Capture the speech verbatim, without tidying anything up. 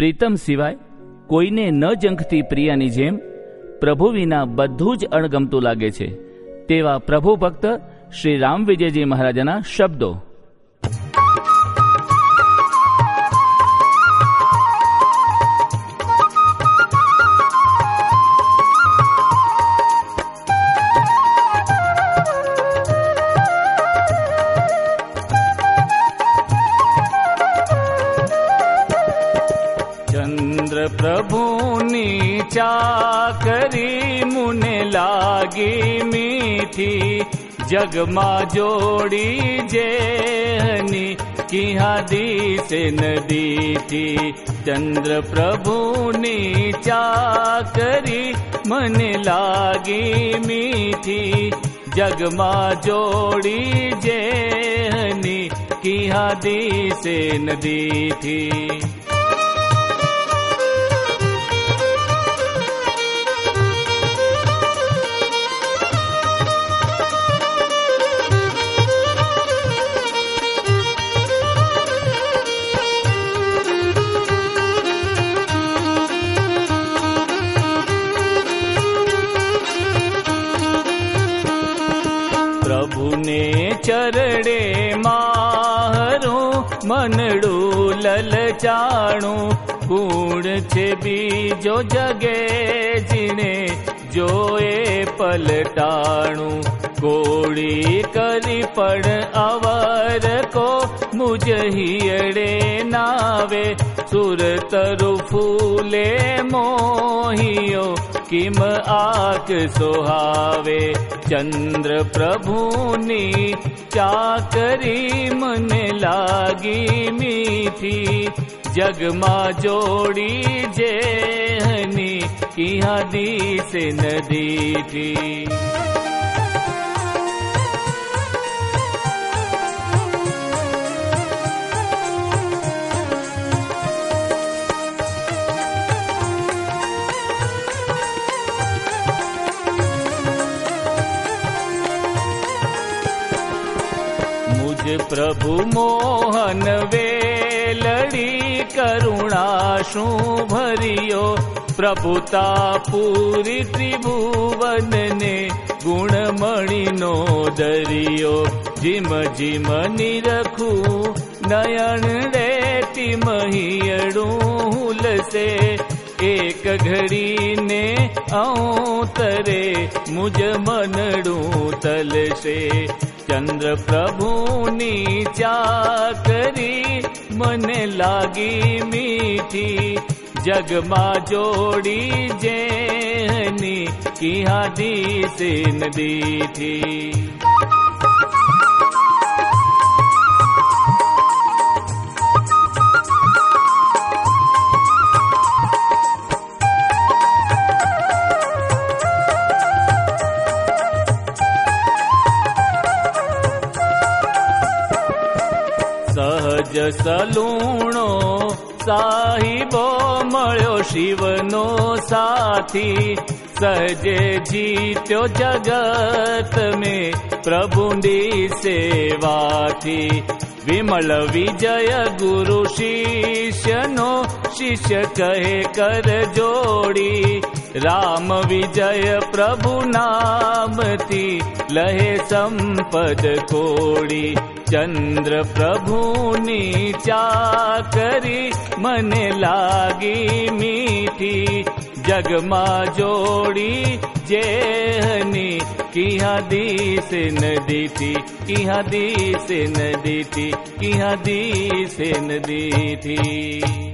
પ્રીતમ સિવાય કોઈને ન જંખતી પ્રિયાની જેમ પ્રભુ વિના બધું જ અણગમતું લાગે છે. તેવા પ્રભુ ભક્ત શ્રી રામ વિજયજી મહારાજાના શબ્દો. ચંદ્ર પ્રભુની ચાકરી મુને લાગી મીઠી, જગમાં જોડી જેની કિહા દીસે નદીથી. ચંદ્ર પ્રભુની ચાકરી મને લાગી મીઠી, જગમાં જોડી જેની કિહા દીસે નદીથી. પ્રભુને ચરડે મારું મનડું લલચાણું, કુણ છે બીજો જગે જીને જોએ પલટાણું. કોળી કરી પણ અવર કો મુજ હિયડે નાવે, સુરતરુ ફૂલે મોહિયો કિમ આંખ સોહાવે. ચંદ્ર પ્રભુની ચાકરી મને લાગી મીઠી, જગમાં જોડી જેની કિહા દીસે નદીથી. પ્રભુ મોહન વેલડી કરુણા શું ભર્યો, પ્રભુતા પૂરી ત્રિભુવનને ગુણમણીનો દરિયો. જીમ જીમ નિરખું નયન રેતી મહિયડું હુલસે, એક ઘડીને ઔતરે મુજ મનડું તલશે. ચંદ્ર પ્રભુની ચાકરી મને લાગી મીઠી, જગમાં જોડી જેની કિહા દીસે નદીથી. સહજ સલૂણો સાહિબો મળ્યો શિવનો સાથી, સહજે જીત્યો જગત મેં પ્રભુની સેવાથી. વિમલ વિજય ગુરુ શિષ્યનો શિષ્ય કહે કર જોડી, રામ વિજય પ્રભુ નામથી લહે સંપદ કોડી. ચંદ્ર પ્રભુની ચાકરી મને લાગી મીઠી, જગમાં જોડી જેની કિહા દીસે નદીથી. કિહા દીસે નદીથી, કિહા દીસે નદીથી.